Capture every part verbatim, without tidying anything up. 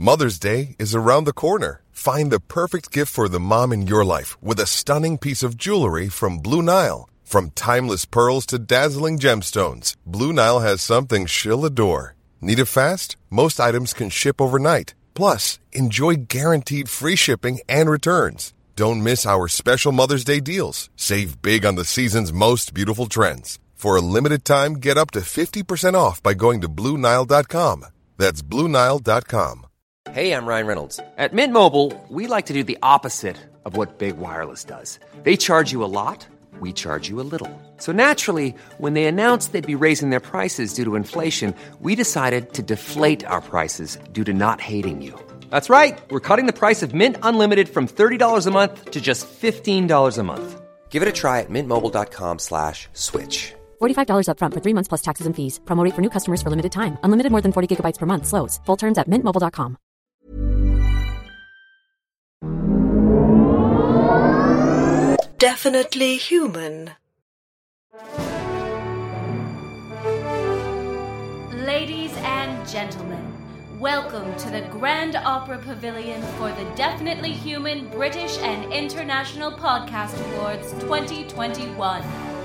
Mother's Day is around the corner. Find the perfect gift for the mom in your life with a stunning piece of jewelry from Blue Nile. From timeless pearls to dazzling gemstones, Blue Nile has something she'll adore. Need it fast? Most items can ship overnight. Plus, enjoy guaranteed free shipping and returns. Don't miss our special Mother's Day deals. Save big on the season's most beautiful trends. For a limited time, get up to fifty percent off by going to Blue Nile dot com. That's Blue Nile dot com. Hey, I'm Ryan Reynolds. At Mint Mobile, we like to do the opposite of what Big Wireless does. They charge you a lot, we charge you a little. So naturally, when they announced they'd be raising their prices due to inflation, we decided to deflate our prices due to not hating you. That's right. We're cutting the price of Mint Unlimited from thirty dollars a month to just fifteen dollars a month. Give it a try at mintmobile.com slash switch. forty-five dollars up front for three months plus taxes and fees. Promo rate for new customers for limited time. Unlimited more than forty gigabytes per month. Slows full terms at mint mobile dot com. Definitely Human. Ladies and gentlemen, welcome to the Grand Opera Pavilion for the Definitely Human British and International Podcast Awards twenty twenty-one.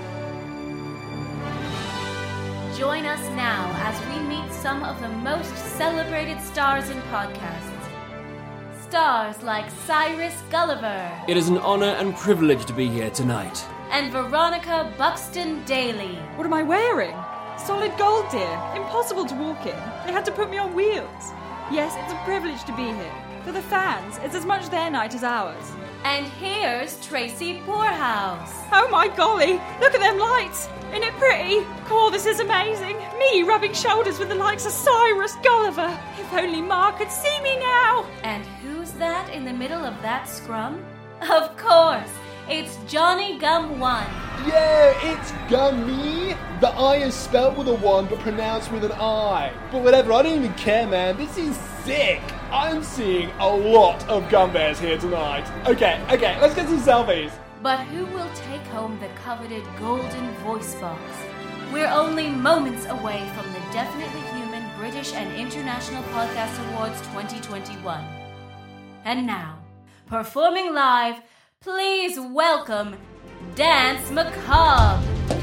Join us now as we meet some of the most celebrated stars in podcasts. Stars like Cyrus Gulliver. It is an honor and privilege to be here tonight. And Veronica Buxton Daly. What am I wearing? Solid gold, dear. Impossible to walk in. They had to put me on wheels. Yes, it's a privilege to be here. For the fans, it's as much their night as ours. And here's Tracy Poorhouse. Oh my golly, look at them lights. Isn't it pretty? Oh, this is amazing. Me rubbing shoulders with the likes of Cyrus Gulliver. If only Ma could see me now. And who's that in the middle of that scrum? Of course, it's Johnny Gum One. Yeah, it's Gummy. The I is spelled with a one but pronounced with an I. But whatever, I don't even care, man. This is sick. I'm seeing a lot of gum bears here tonight. Okay, okay, let's get some selfies. But who will take home the coveted golden voice box? We're only moments away from the Definitely Human British and International Podcast Awards twenty twenty-one. And now, performing live, please welcome Dance Macabre.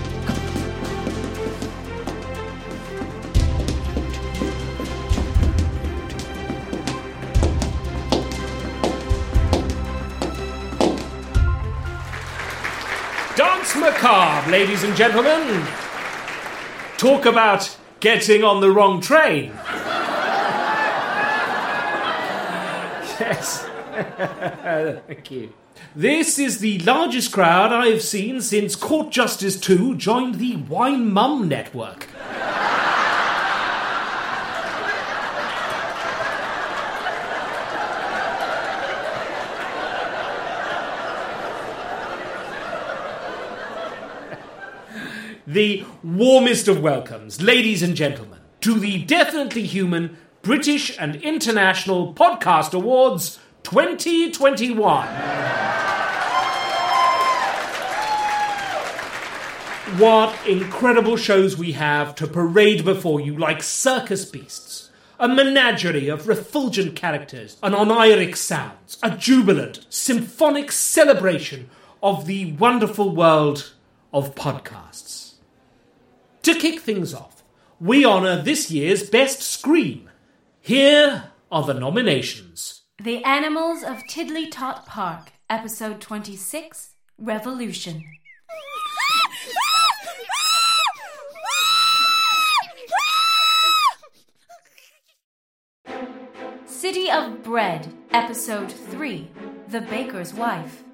Dance Macabre, ladies and gentlemen. Talk about getting on the wrong train. Yes. Thank you. This is the largest crowd I have seen since Court Justice two joined the Wine Mum network. The warmest of welcomes, ladies and gentlemen, to the Definitely Human British and International Podcast Awards twenty twenty-one. What incredible shows we have to parade before you like circus beasts. A menagerie of refulgent characters, an oniric sounds, a jubilant, symphonic celebration of the wonderful world of podcasts. To kick things off, we honour this year's Best Scream. Here are the nominations. The Animals of Tiddly Tot Park, Episode twenty-six, Revolution. City of Bread, Episode three, The Baker's Wife.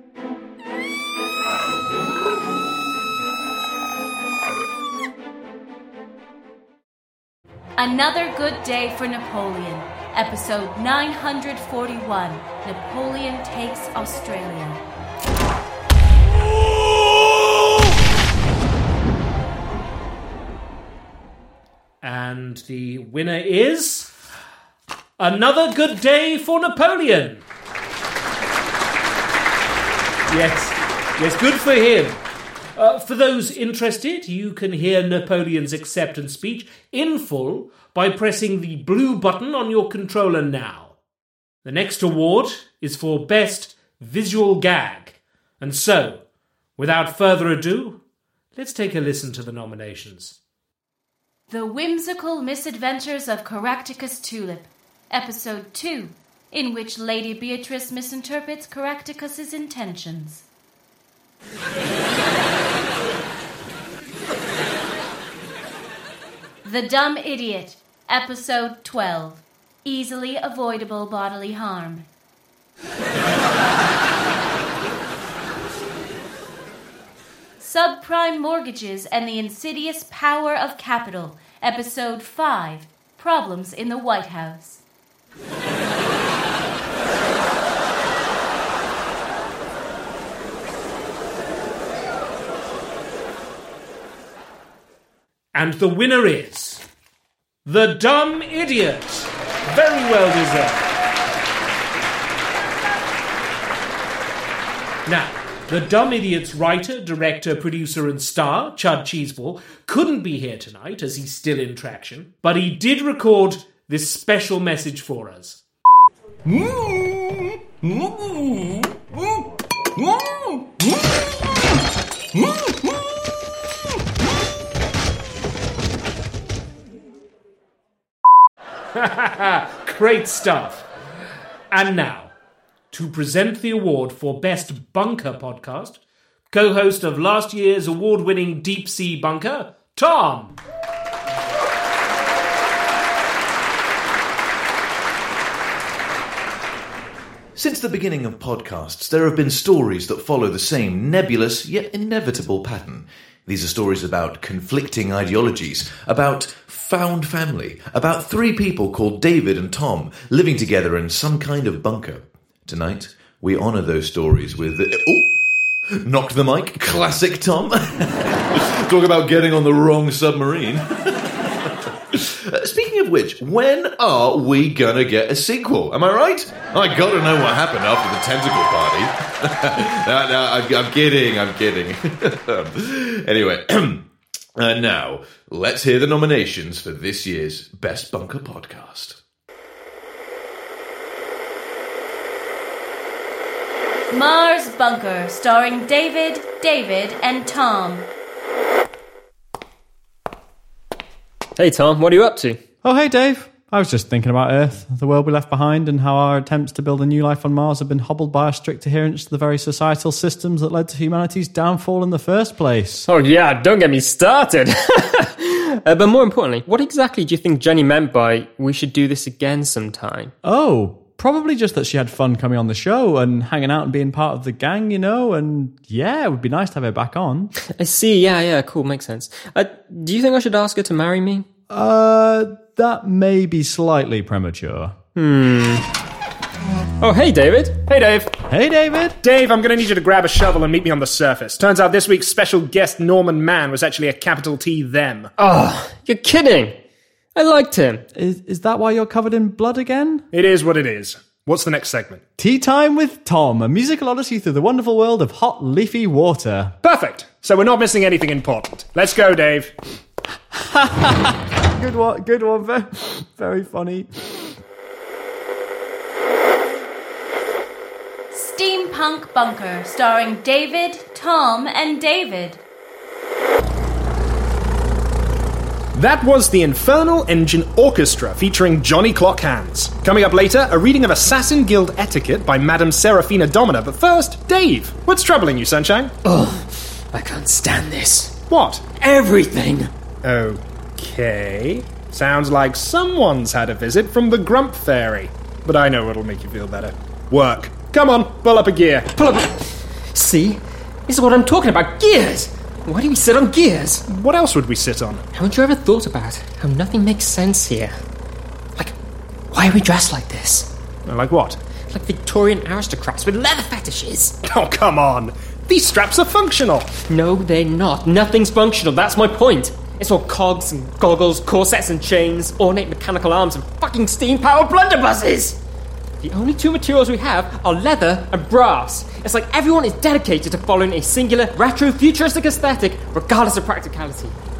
Another Good Day for Napoleon, Episode nine hundred forty-one, Napoleon Takes Australia. And the winner is Another Good Day for Napoleon. Yes, yes, good for him. Uh, for those interested, you can hear Napoleon's acceptance speech in full by pressing the blue button on your controller now. The next award is for Best Visual Gag. And so, without further ado, let's take a listen to the nominations. The Whimsical Misadventures of Caractacus Tulip, Episode two, in which Lady Beatrice misinterprets Caractacus's intentions. The Dumb Idiot, Episode twelve, Easily Avoidable Bodily Harm. Subprime Mortgages and the Insidious Power of Capital, Episode five, Problems in the White House. And the winner is... The Dumb Idiot! Very well deserved. Now, The Dumb Idiot's writer, director, producer and star, Chud Cheeseball, couldn't be here tonight as he's still in traction, but he did record this special message for us. Great stuff. And now, to present the award for Best Bunker Podcast, co-host of last year's award-winning Deep Sea Bunker, Tom. Since the beginning of podcasts, there have been stories that follow the same nebulous yet inevitable pattern. These are stories about conflicting ideologies, about found family, about three people called David and Tom living together in some kind of bunker. Tonight, we honour those stories with... Oh! Knocked the mic. Classic Tom. Talk about getting on the wrong submarine. uh, speaking of which, when are we gonna get a sequel? Am I right? I gotta know what happened after the tentacle party. no, no, I'm, I'm kidding, I'm kidding. Anyway, uh, now, let's hear the nominations for this year's Best Bunker Podcast. Mars Bunker, starring David, David, and Tom. Hey Tom, what are you up to? Oh, hey Dave. I was just thinking about Earth, the world we left behind, and how our attempts to build a new life on Mars have been hobbled by our strict adherence to the very societal systems that led to humanity's downfall in the first place. Oh yeah, don't get me started. uh, but more importantly, what exactly do you think Jenny meant by we should do this again sometime? Oh, probably just that she had fun coming on the show and hanging out and being part of the gang, you know, and yeah, it would be nice to have her back on. I see, yeah, yeah, cool, makes sense. Uh, do you think I should ask her to marry me? Uh, that may be slightly premature. Hmm. Oh, hey, David. Hey, Dave. Hey, David. Dave, I'm going to need you to grab a shovel and meet me on the surface. Turns out this week's special guest, Norman Mann, was actually a capital T them. Oh, you're kidding. I liked him. Is is that why you're covered in blood again? It is what it is. What's the next segment? Tea Time with Tom, a musical odyssey through the wonderful world of hot, leafy water. Perfect. So we're not missing anything important. Let's go, Dave. Good one, good one. Very, very funny. Steampunk Bunker, starring David, Tom, and David. That was the Infernal Engine Orchestra featuring Johnny Clockhands. Coming up later, a reading of Assassin Guild Etiquette by Madame Serafina Domina. But first, Dave, what's troubling you, Sunshine? Oh, I can't stand this. What? Everything. Okay. Sounds like someone's had a visit from the Grump Fairy. But I know what'll make you feel better. Work. Come on, pull up a gear. Pull up a... See? This is what I'm talking about. Gears! Why do we sit on gears? What else would we sit on? Haven't you ever thought about how nothing makes sense here? Like, why are we dressed like this? Like what? Like Victorian aristocrats with leather fetishes. Oh, come on. These straps are functional. No, they're not. Nothing's functional. That's my point. It's all cogs and goggles, corsets and chains, ornate mechanical arms and fucking steam-powered blunderbusses. The only two materials we have are leather and brass. It's like everyone is dedicated to following a singular, retro-futuristic aesthetic, regardless of practicality.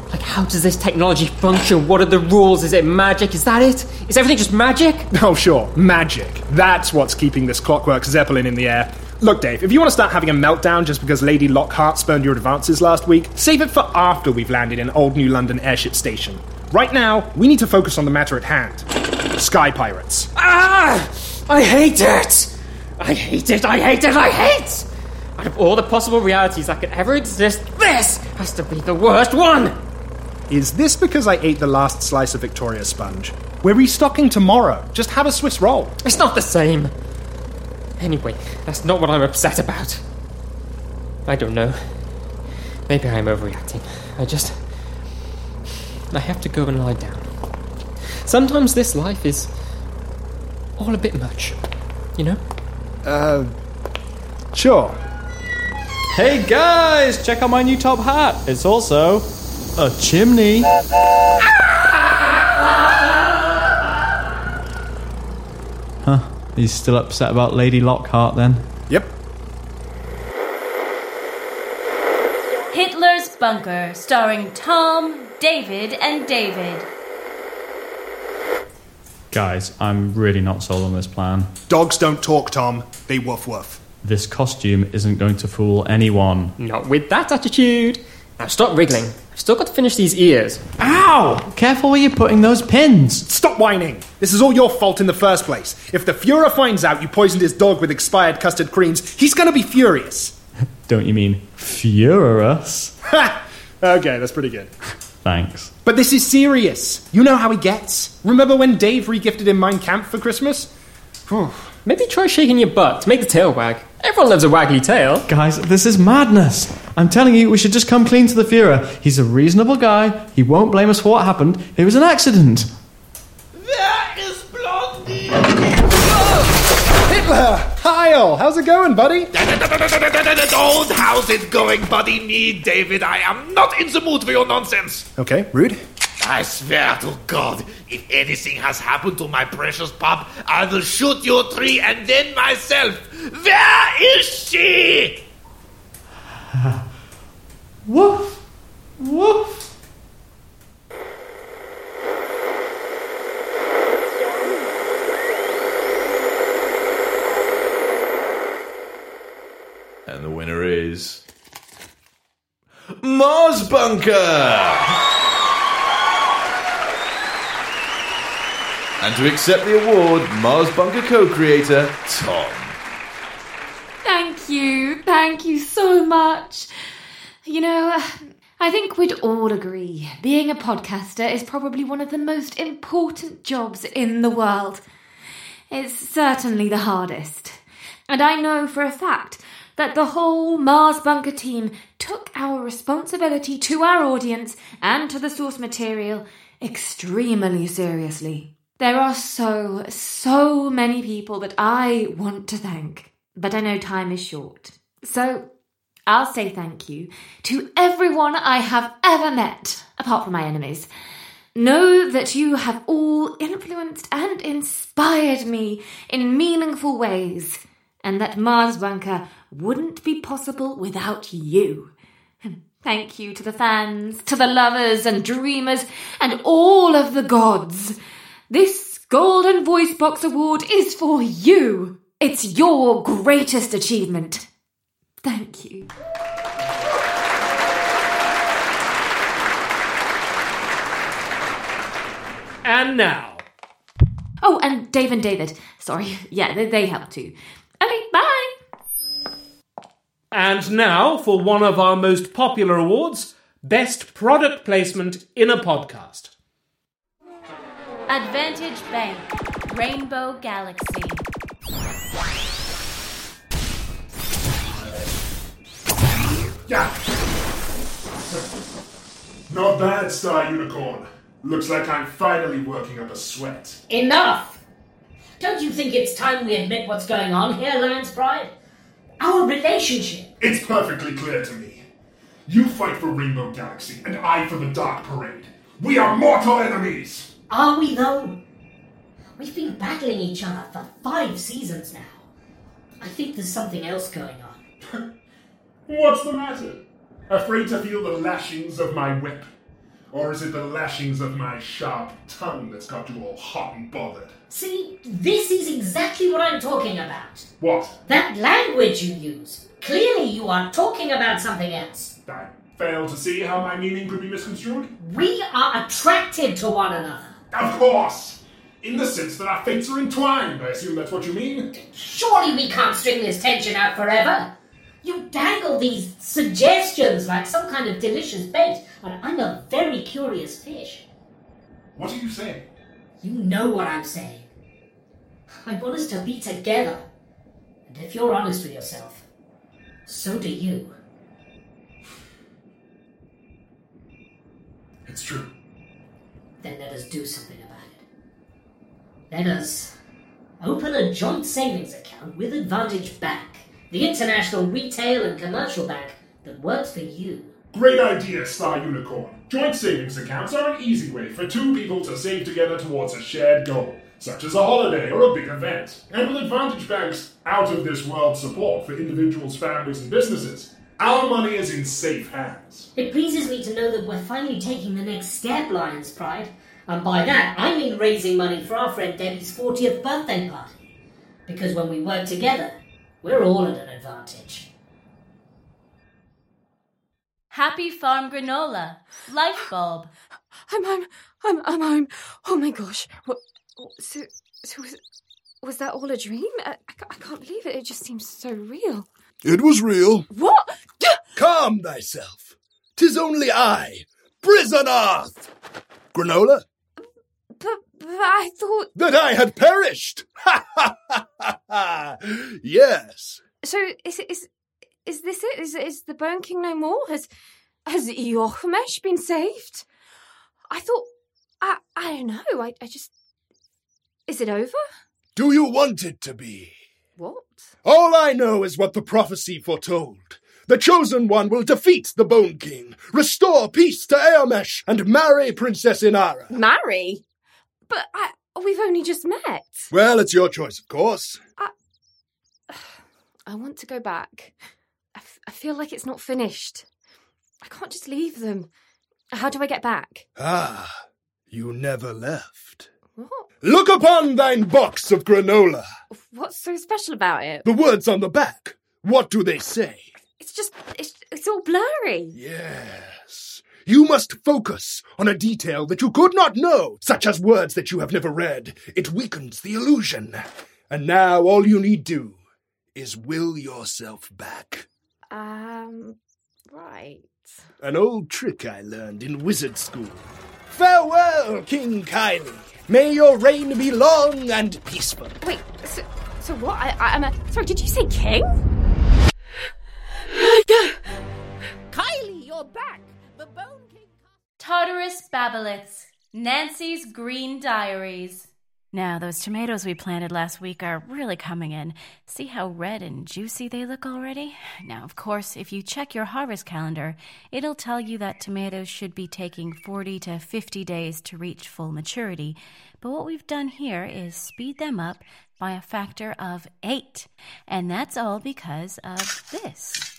Like, how does this technology function? What are the rules? Is it magic? Is that it? Is everything just magic? Oh, sure, magic. That's what's keeping this clockwork Zeppelin in the air. Look, Dave, if you want to start having a meltdown just because Lady Lockhart spurned your advances last week, save it for after we've landed in Old New London Airship Station. Right now, we need to focus on the matter at hand. Sky Pirates. Ah! I hate it! I hate it, I hate it, I hate! Out of all the possible realities that could ever exist, this has to be the worst one! Is this because I ate the last slice of Victoria sponge? We're restocking tomorrow. Just have a Swiss roll. It's not the same. Anyway, that's not what I'm upset about. I don't know. Maybe I'm overreacting. I just... I have to go and lie down. Sometimes this life is all a bit much, you know? Uh, sure. Hey guys, check out my new top hat. It's also a chimney. Huh, he's still upset about Lady Lockhart then? Yep. Hitler's Bunker, starring Tom, David, and David. Guys, I'm really not sold on this plan. Dogs don't talk, Tom. They woof woof. This costume isn't going to fool anyone. Not with that attitude. Now stop wriggling. I've still got to finish these ears. Ow! Careful where you're putting those pins. Stop whining. This is all your fault in the first place. If the Fuhrer finds out you poisoned his dog with expired custard creams, he's going to be furious. Don't you mean furious? Ha! Okay, that's pretty good. Thanks. But this is serious. You know how he gets. Remember when Dave regifted him Mein Kampf for Christmas? Maybe try shaking your butt to make the tail wag. Everyone loves a waggly tail. Guys, this is madness. I'm telling you, we should just come clean to the Fuhrer. He's a reasonable guy. He won't blame us for what happened. It was an accident. There is Blondie! Hitler! Heil! How's it going, buddy? Don't how's it going, buddy? Me, David. I am not in the mood for your nonsense. Okay, rude. I swear to God, if anything has happened to my precious pup, I will shoot your tree and then myself. Where is she? Woof! Woof! And the winner is... Mars Bunker! And to accept the award, Mars Bunker co-creator, Tom. Thank you. Thank you so much. You know, I think we'd all agree being a podcaster is probably one of the most important jobs in the world. It's certainly the hardest. And I know for a fact that the whole Mars Bunker team took our responsibility to our audience and to the source material extremely seriously. There are so, so many people that I want to thank, but I know time is short. So I'll say thank you to everyone I have ever met, apart from my enemies. Know that you have all influenced and inspired me in meaningful ways, and that Mars Bunker wouldn't be possible without you. Thank you to the fans, to the lovers and dreamers, and all of the gods. This Golden Voice Box Award is for you. It's your greatest achievement. Thank you. And now. Oh, and Dave and David. Sorry. Yeah, they, they help too. Okay, bye. And now for one of our most popular awards, Best Product Placement in a Podcast. Advantage Bank, Rainbow Galaxy. Yeah. Not bad, Star Unicorn. Looks like I'm finally working up a sweat. Enough! Don't you think it's time we admit what's going on here, Lance Pride? Our relationship. It's perfectly clear to me. You fight for Rainbow Galaxy, and I for the Dark Parade. We are mortal enemies! Are we, though? We've been battling each other for five seasons now. I think there's something else going on. What's the matter? Afraid to feel the lashings of my whip? Or is it the lashings of my sharp tongue that's got you all hot and bothered? See, this is exactly what I'm talking about. What? That language you use. Clearly you are talking about something else. I fail to see how my meaning could be misconstrued. We are attracted to one another. Of course! In the sense that our fates are entwined, I assume that's what you mean? Surely we can't string this tension out forever. You dangle these suggestions like some kind of delicious bait, and I'm a very curious fish. What are you saying? You know what I'm saying. I want us to be together. And if you're honest with yourself, so do you. It's true. Then let us do something about it. Let us open a joint savings account with Advantage Bank, the international retail and commercial bank that works for you. Great idea, Star Unicorn. Joint savings accounts are an easy way for two people to save together towards a shared goal, such as a holiday or a big event. And with Advantage Bank's out-of-this-world support for individuals, families, and businesses, our money is in safe hands. It pleases me to know that we're finally taking the next step, Lion's Pride. And by that, I mean raising money for our friend Debbie's fortieth birthday party. Because when we work together, we're all at an advantage. Happy Farm Granola. Life Bulb. I'm home. I'm, I'm home. Oh my gosh. What, so, so was, was that all a dream? I, I, I can't believe it. It just seems so real. It was real. What? Calm thyself. 'Tis only I, Prisonath. Granola? But, but I thought... That I had perished! Ha ha ha ha ha! Yes. So, is is is this it? Is, is the Bone King no more? Has, has Yochmesh been saved? I thought... I, I don't know. I, I just... Is it over? Do you want it to be? What? All I know is what the prophecy foretold. The Chosen One will defeat the Bone King, restore peace to Eomesh, and marry Princess Inara. Marry? But I, we've only just met. Well, it's your choice, of course. I, I want to go back. I, f- I feel like it's not finished. I can't just leave them. How do I get back? Ah, you never left. What? Look upon thine box of granola. What's so special about it? The words on the back. What do they say? It's just, it's, it's all blurry. Yes. You must focus on a detail that you could not know, such as words that you have never read. It weakens the illusion. And now all you need do is will yourself back. Um, right. An old trick I learned in wizard school. Farewell, King Kylie. May your reign be long and peaceful. Wait, so, so what? I, I, I'm a... Sorry, did you say king? Kylie, you're back. The Bone King... Tartarus Baboliths. Nancy's Green Diaries. Now, those tomatoes we planted last week are really coming in. See how red and juicy they look already? Now, of course, if you check your harvest calendar, it'll tell you that tomatoes should be taking forty to fifty days to reach full maturity. But what we've done here is speed them up by a factor of eight. And that's all because of this.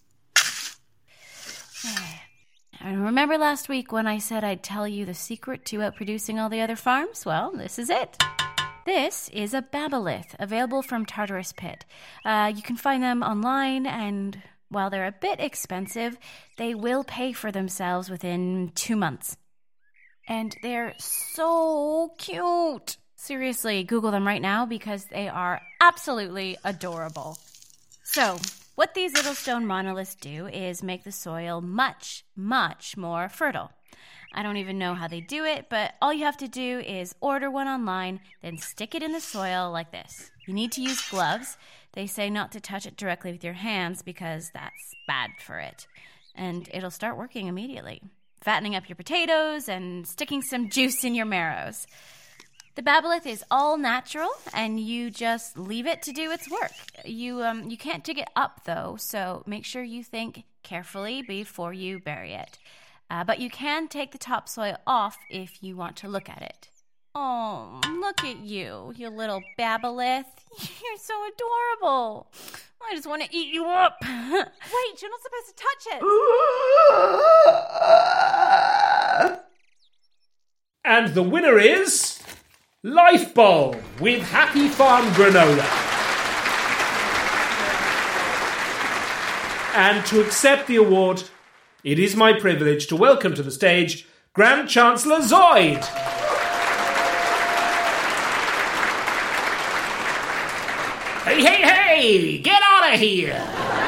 And remember last week when I said I'd tell you the secret to outproducing all the other farms? Well, this is it. This is a Babolith, available from Tartarus Pit. Uh, you can find them online, and while they're a bit expensive, they will pay for themselves within two months. And they're so cute. Seriously, Google them right now because they are absolutely adorable. So... what these little stone monoliths do is make the soil much, much more fertile. I don't even know how they do it, but all you have to do is order one online, then stick it in the soil like this. You need to use gloves. They say not to touch it directly with your hands because that's bad for it. And it'll start working immediately, fattening up your potatoes and sticking some juice in your marrows. The Babolith is all natural, and you just leave it to do its work. You um you can't dig it up, though, so make sure you think carefully before you bury it. Uh, but you can take the topsoil off if you want to look at it. Oh, look at you, you little Babolith. You're so adorable. I just want to eat you up. Wait, you're not supposed to touch it. And the winner is Life Bulb with Happy Farm Granola. And to accept the award, it is my privilege to welcome to the stage Grand Chancellor Zoid. Hey, hey, hey! Get out of here!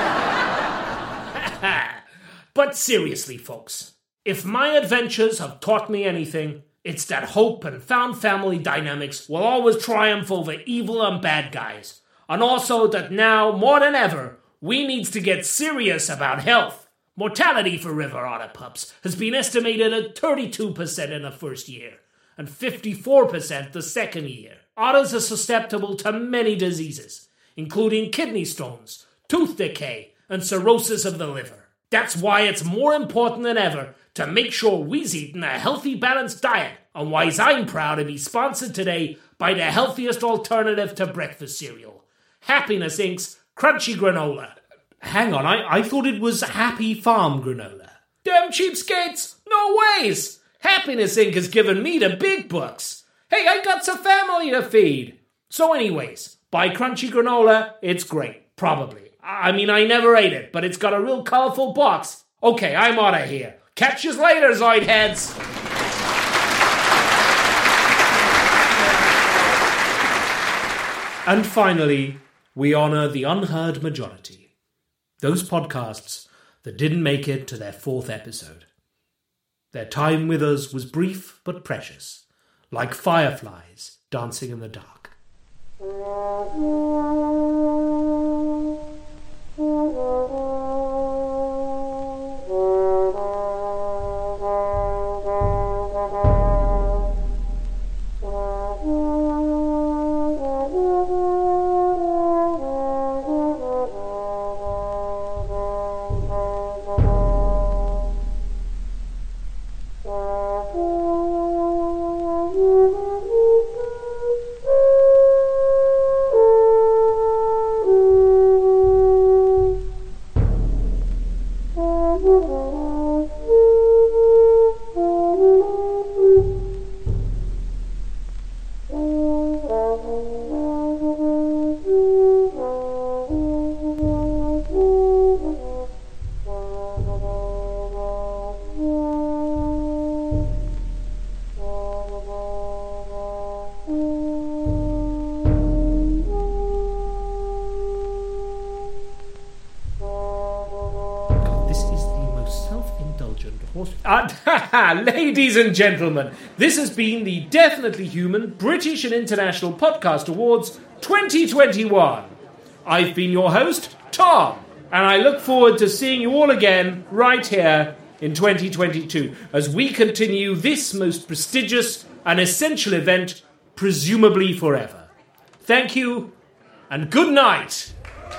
But seriously, folks, if my adventures have taught me anything, it's that hope and found family dynamics will always triumph over evil and bad guys. And also that now, more than ever, we needs to get serious about health. Mortality for river otter pups has been estimated at thirty-two percent in the first year, and fifty-four percent the second year. Otters are susceptible to many diseases, including kidney stones, tooth decay, and cirrhosis of the liver. That's why it's more important than ever to make sure we's eating a healthy, balanced diet, and why I'm proud to be sponsored today by the healthiest alternative to breakfast cereal, Happiness Incorporated's Crunchy Granola. Hang on, I, I thought it was Happy Farm Granola. Damn cheapskates! No ways! Happiness Incorporated has given me the big bucks. Hey, I got some family to feed. So anyways, buy Crunchy Granola, it's great. Probably. I mean, I never ate it, but it's got a real colorful box. Okay, I'm out of here. Catch yous later, Zoid heads! And finally, we honor the unheard majority. Those podcasts that didn't make it to their fourth episode. Their time with us was brief but precious, like fireflies dancing in the dark. Uh, ladies and gentlemen, this has been the Definitely Human British and International Podcast Awards twenty twenty-one. I've been your host, Tom, and I look forward to seeing you all again right here in twenty twenty-two as we continue this most prestigious and essential event, presumably forever. Thank you, and good night.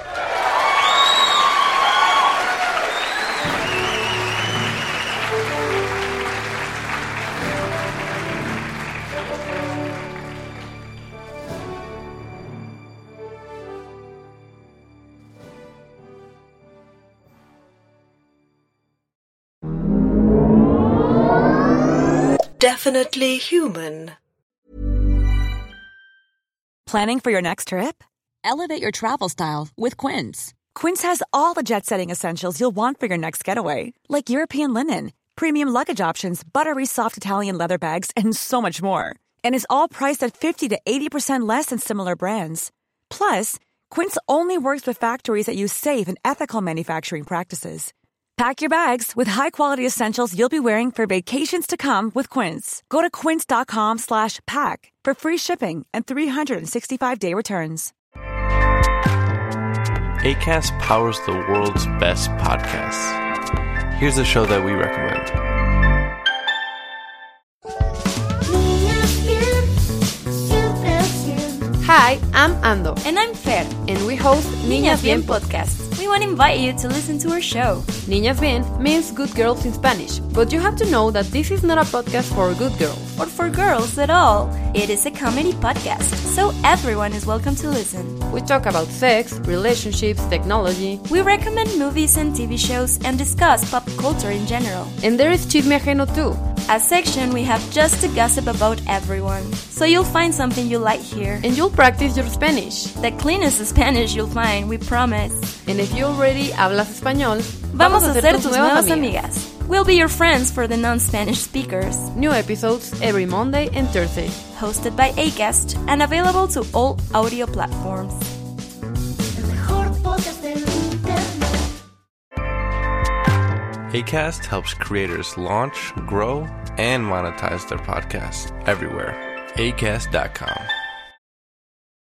Definitely Human. Planning for your next trip? Elevate your travel style with Quince. Quince has all the jet-setting essentials you'll want for your next getaway, like European linen, premium luggage options, buttery soft Italian leather bags, and so much more. And is all priced at fifty to eighty percent less than similar brands. Plus, Quince only works with factories that use safe and ethical manufacturing practices. Pack your bags with high-quality essentials you'll be wearing for vacations to come with Quince. Go to quince.com slash pack for free shipping and three sixty-five day returns. Acast powers the world's best podcasts. Here's a show that we recommend. Hi, I'm Ando. And I'm Fer. And we host Niñas Bien podcast. We want to invite you to listen to our show. Niñas Bien means good girls in Spanish, but you have to know that this is not a podcast for good girls. Or for girls at all. It is a comedy podcast, so everyone is welcome to listen. We talk about sex, relationships, technology. We recommend movies and T V shows and discuss pop culture in general. And there is Chisme Ajeno too. a section we have just to gossip about everyone. So you'll find something you like here. And you'll practice your Spanish. The cleanest Spanish you'll find, we promise. And if you already hablas español, vamos a ser tus nuevas amigas. We'll be your friends for the non-Spanish speakers. New episodes every Monday and Thursday. Hosted by Acast and available to all audio platforms. Acast helps creators launch, grow, and monetize their podcasts everywhere. Acast dot com.